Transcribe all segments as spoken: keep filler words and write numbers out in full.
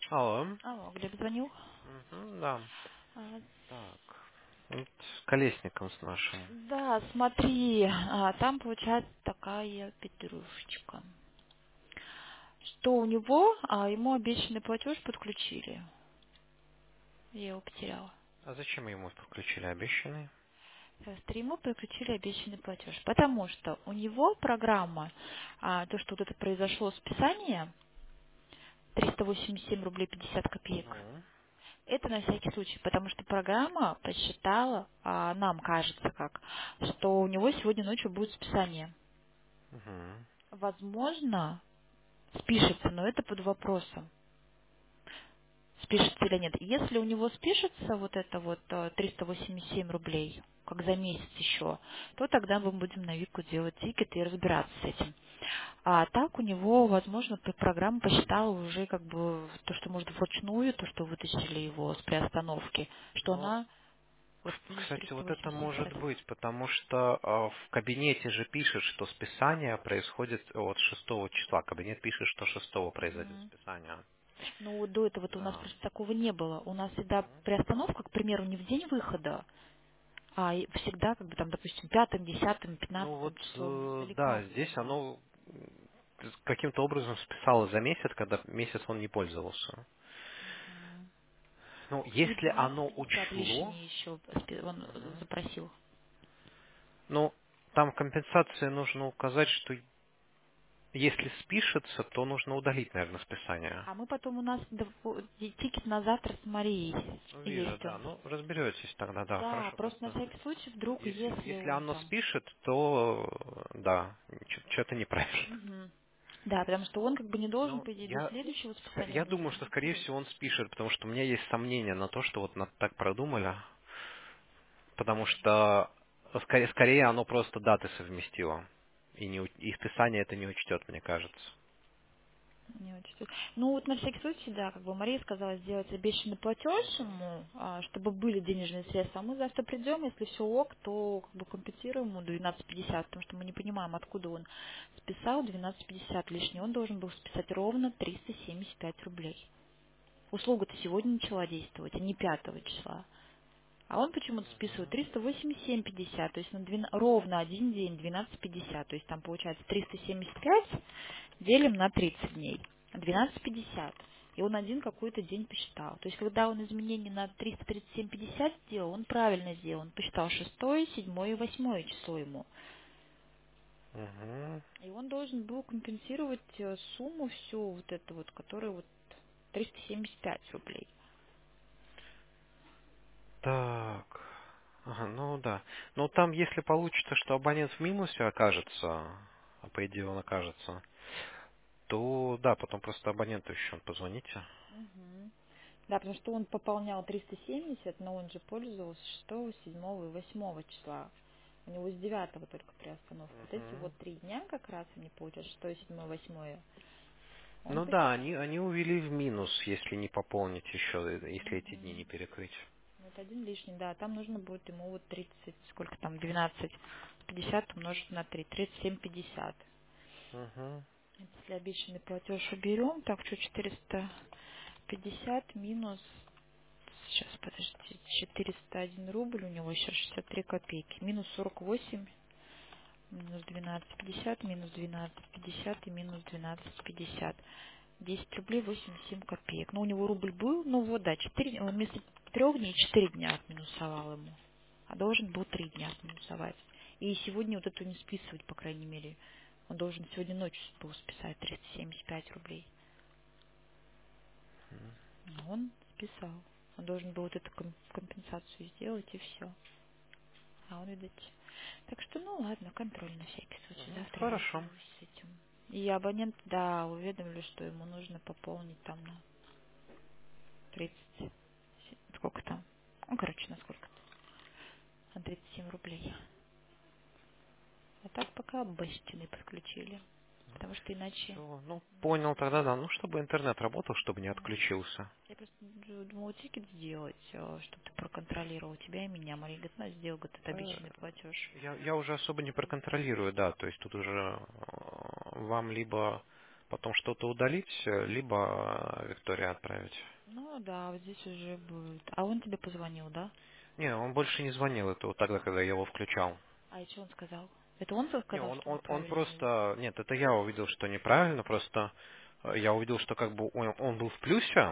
Алло. Алло, Глеб звонил? Мгм, да. А, Так. Вот с Колесником с нашим. Да, смотри, а, там получается такая петрушечка, что у него, а, ему обещанный платеж подключили. Я его потеряла. А зачем ему подключили обещанный? Смотри, ему подключили обещанный платеж, потому что у него программа, а, то, что вот это произошло списание, триста восемьдесят семь рублей пятьдесят копеек, Ну. это на всякий случай, потому что программа посчитала, а, нам кажется как, что у него сегодня ночью будет списание. Угу. Возможно, спишется, но это под вопросом, спишется или нет. Если у него спишется вот это вот э, триста восемьдесят семь рублей, как за месяц еще, то тогда мы будем на Вику делать тикет и разбираться с этим. А так у него, возможно, п- программа посчитала уже как бы то, что может вручную, то, что вытащили его с приостановки, что Ну, она вот плюс кстати, триста вот это восемьдесят семь может сразу. быть, потому что а, в кабинете же пишет, что списание происходит от шестого числа. Кабинет пишет, что шестого произойдет Мгм. списание. Ну, вот до этого-то у нас Да. просто такого не было. У нас всегда приостановка, к примеру, не в день выхода, а и всегда, как бы там, допустим, пятым, десятым, Ну пятнадцатым вот, числом, э, далеко да, здесь особенно. оно м, каким-то образом списало за месяц, когда месяц он не пользовался. Мгм. Ну, И если двенадцать оно пятьдесят учло, лишние еще он мгм, запросил. ну, там в компенсации нужно указать, что если спишется, то нужно удалить, наверное, списание. А мы потом у нас дв- и тикет на завтра с Марией Ну, вижу, есть да. он. Ну, разберетесь тогда, да, Да, хорошо, просто на просто всякий случай, вдруг, если, если если он оно там. спишет, то э, да, что-то неправильно. Мгм. Да, потому что он как бы не должен, Ну, по идее, до я, следующего ска- списания я думаю, что, должен скорее сделать. всего, он спишет, потому что у меня есть сомнения на то, что вот на- так продумали, потому что скорее, скорее оно просто даты совместило, и, не, у- и списание это не учтет, мне кажется. Не очень. Ну вот на всякий случай, да, как бы Мария сказала сделать обещанный платеж ему, а, чтобы были денежные средства. А мы завтра придем, если все ок, то как бы компенсируем ему двенадцать пятьдесят, потому что мы не понимаем, откуда он списал двенадцать пятьдесят лишний. Он должен был списать ровно триста семьдесят пять рублей. Услуга-то сегодня начала действовать, а не пятого числа. А он почему-то списывает триста восемьдесят семь пятьдесят, то есть на двенадцать ровно один день двенадцать пятьдесят, то есть там получается триста семьдесят пять делим на тридцать дней, двенадцать пятьдесят. И он один какой-то день посчитал. То есть когда он изменения на триста тридцать семь пятьдесят сделал, он правильно сделал. Он посчитал шестое, седьмое и восьмое число ему. Мгм. И он должен был компенсировать э, сумму всю вот эту вот, которая вот триста семьдесят пять рублей. Так. Ага, ну да. Но там, если получится, что абонент в минусе окажется, а по идее он окажется, то да, потом просто абоненту еще позвоните. Мгм. Да, потому что он пополнял триста семьдесят, но он же пользовался шестого, седьмого и восьмого числа. У него с девятого только приостановка. Вот эти Мгм. вот три дня как раз они получают, шестое, седьмое, восьмое. Он Ну да, посчитал. они, они увели в минус, если не пополнить еще, э, если эти дни не Мгм. перекрыть. Вот один лишний, да. Там нужно будет ему вот тридцать, сколько там, двенадцать пятьдесят умножить на три, тридцать семь пятьдесят. Угу. Если обещанный платеж уберем, так что четыреста пятьдесят минус, сейчас, подождите, четыреста один рубль, у него сейчас шестьдесят три копейки, минус сорок восемь, минус двенадцать пятьдесят, минус двенадцать пятьдесят и минус двенадцать пятьдесят. десять рублей восемьдесят семь копеек. Ну, у него рубль был, ну вот, да, четыре, он вместо трех дней четыре дня отминусовал ему. А должен был три дня отминусовать. И сегодня вот эту не списывать, по крайней мере. Он должен сегодня ночью был списать триста семьдесят пять рублей. Но он списал. Он должен был вот эту ком- компенсацию сделать, и все. А он, видать... Так что, ну ладно, контроль на всякий случай. Угу. Завтра я Хорошо. разберусь с этим. И абонент, да, уведомлю, что ему нужно пополнить там на тридцать. Сколько там? Ну, короче, на сколько-то. На тридцать семь рублей. А так пока обещанные подключили. Потому что иначе... Все, ну понял тогда, да. Ну, чтобы интернет работал, чтобы не Мгм. отключился. Я просто д- думала тикет сделать, чтобы ты проконтролировал тебя и меня. Мария говорит, на, сделал, говорит, это Э, обещанный платеж. Я, я уже особо не проконтролирую, да, то есть тут уже э, вам либо потом что-то удалить, э, либо э, Виктории отправить. Ну да, вот здесь уже будет. А он тебе позвонил, да? Не, он больше не звонил, это вот тогда, когда я его включал. А и что он сказал? Это он тебе Не, сказал, он, что он, он неправильно не... просто... Нет, это я увидел, что неправильно, просто э, я увидел, что как бы он, он был в плюсе,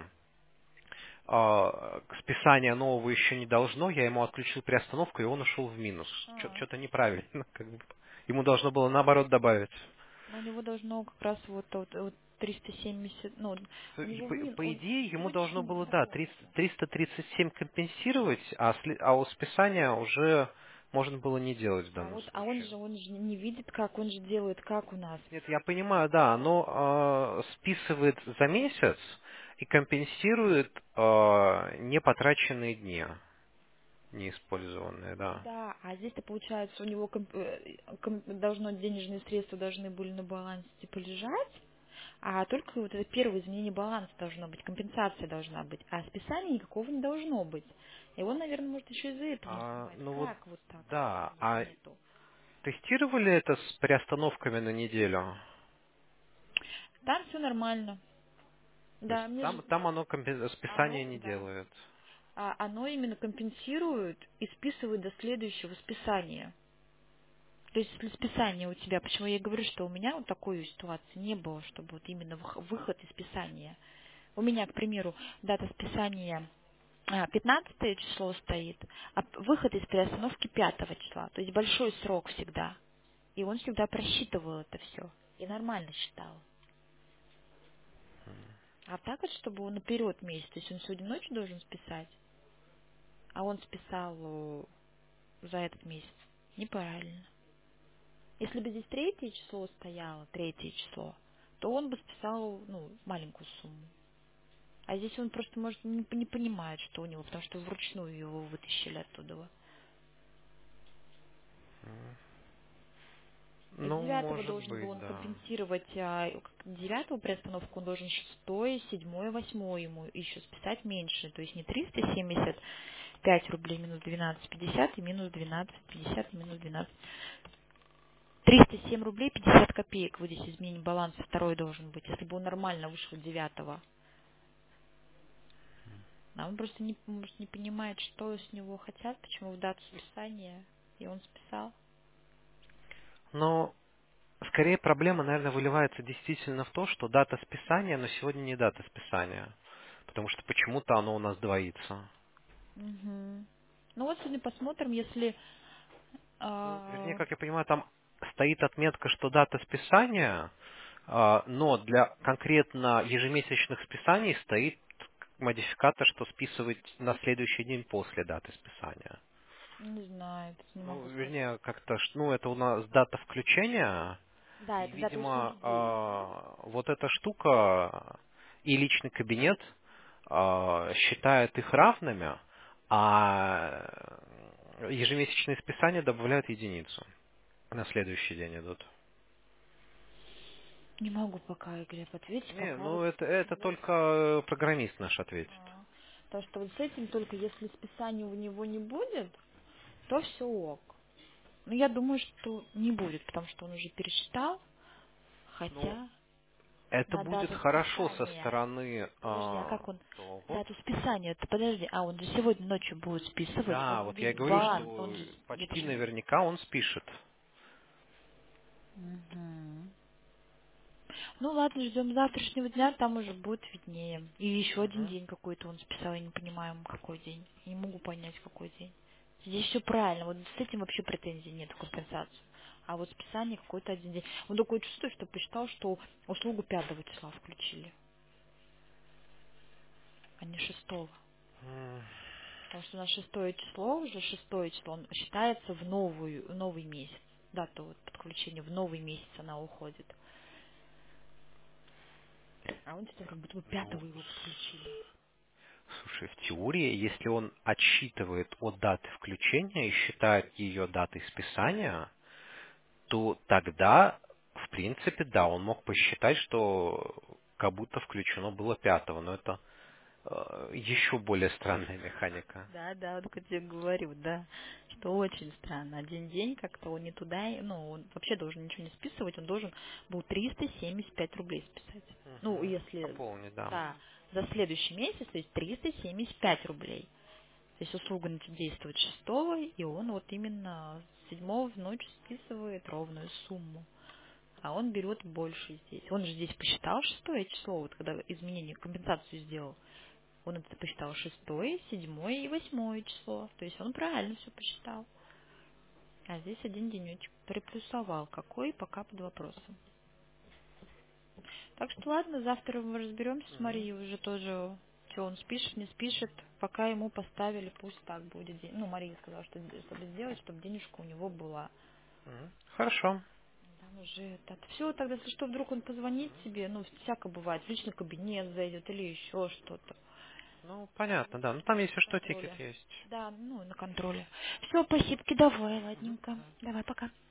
а, списания нового еще не должно, я ему отключил приостановку, и он ушел в минус. А, Что-то неправильно, как бы. Ему должно было наоборот добавить. но у него должно как раз вот, вот, вот триста семьдесят, ну, у И него в По, мин, по он идее, ему должно точно было, да, триста, закончился. триста тридцать семь компенсировать, а, сли- а у списания уже можно было не делать в А данном вот, а он случае. же, он же не видит, как, он же делает, как у нас. Нет, я понимаю, да, оно э, списывает за месяц и компенсирует э, непотраченные дни, неиспользованные, да. Да, а здесь-то получается у него комп- э, ком- должно денежные средства должны были на балансе типа лежать, а только вот это первое изменение баланса должно быть, компенсация должна быть, а списания никакого не должно быть. И он, наверное, может еще из-за этого не А, понимает, ну вот, как вот так да, вот а нету. тестировали это с приостановками на неделю? Там все нормально. То есть Да, мне же там, там оно компен- списание оно, не да, делает. а оно именно компенсирует и списывает до следующего списания. То есть если списание у тебя, почему я и говорю, что у меня вот такой ситуации не было, чтобы вот именно вых- выход из списания. У меня, к примеру, дата списания а, пятнадцатое число стоит, а п- выход из приостановки пятого числа. То есть большой срок всегда. И он всегда просчитывал это все. И нормально считал. А так вот, чтобы он наперед месяц, то есть он сегодня ночью должен списать, а он списал э, за этот месяц. Неправильно. Если бы здесь третье число стояло, третье число, то он бы списал, ну, маленькую сумму. А здесь он просто, может, не, не понимает, что у него, потому что вручную его вытащили оттуда. И Ну, девятого может должен был быть, он да. компенсировать, а, к- девятого приостановку он должен шестой, седьмой, восьмой ему еще списать меньше. То есть не триста семьдесят пять рублей минус двенадцать пятьдесят и минус двенадцать пятьдесят и минус двенадцать. триста семь рублей пятьдесят копеек вот здесь изменение баланса второй должен быть, если бы он нормально вышел девятого. А он просто не, может, не понимает, что с него хотят, почему в дату списания, и он списал. Но скорее проблема, наверное, выливается действительно в то, что дата списания, но сегодня не дата списания. Потому что почему-то оно у нас двоится. Угу. Ну вот сегодня посмотрим, если... Ну, вернее, а, как я понимаю, там стоит отметка, что дата списания, а, но для конкретно ежемесячных списаний стоит модификатор, что списывать на следующий день после даты списания. не знаю, тут не Ну, могу сказать. вернее, как-то, ш- ну, это у нас дата включения, Да, и, это дата видимо, учреждения. а, вот эта штука и личный кабинет а, считают их равными, а ежемесячные списания добавляют единицу. На следующий день идут. Не могу пока, Игорь, ответить, Не, пока ну вот это, это вот, только э, программист наш ответит. а, потому что вот с этим только если списания у него не будет, то все ок. Но я думаю, что не будет, потому что он уже пересчитал, Ну, хотя это на будет дату хорошо со списания. стороны Подожди, а а, как он того, вот. дату списания? Ты подожди, а он же сегодня ночью будет списывать, он Да, вот я и видит говорю, баланс, он что же это почти же. наверняка он спишет. Мгм. Ну ладно, ждем завтрашнего дня, там уже будет виднее. И еще один Мгм. день какой-то он списал, я не понимаю, какой день. Я не могу понять, какой день. Здесь все правильно, вот с этим вообще претензий нет в компенсацию. А вот списание какой-то один день. Он такое чувство, что посчитал, что услугу пятого числа включили, а не шестого. М, Потому что на шестое число, уже шестое число, он считается в, новую, в новый месяц. Дата вот подключения, в новый месяц она уходит. А он что-то как будто бы Ну, пятого его подключили. слушай, в теории, если он отсчитывает от даты включения и считает ее датой списания, то тогда, в принципе, да, он мог посчитать, что как будто включено было пятого, но это э, еще более странная механика. Да, да, вот как я говорю, да, что очень странно. Один день как-то он не туда, и- ну, он вообще должен ничего не списывать, он должен был триста семьдесят пять рублей списать. Ну, Мгм. если, Пополни, да. да, за следующий месяц, то есть триста семьдесят пять рублей. То есть услуга начнет действовать шестого, и он вот именно с седьмого в ночь списывает ровную сумму. А он берет больше здесь. Он же здесь посчитал шестое число, вот когда изменение, компенсацию сделал. Он это посчитал шестое, седьмое и восьмое число. То есть он правильно все посчитал. А здесь один денечек приплюсовал. Какой, пока под вопросом. Так что ладно, завтра мы разберемся с Мгм. Марией уже тоже, что он спишет, не спишет. Пока ему поставили, пусть так будет. день- Ну, Мария сказала, что чтобы сделать, чтобы денежка у него была. Мгм. Хорошо. Там уже это. Все, тогда, если что, вдруг он позвонит тебе, ну, всяко бывает, в личный кабинет зайдет или еще что-то. Ну, понятно, да. Ну, там, если На что, тикет контроле. есть. Да, ну, на контроле. Все, спасибо, давай, Мгм. ладненько. Да. Давай, пока.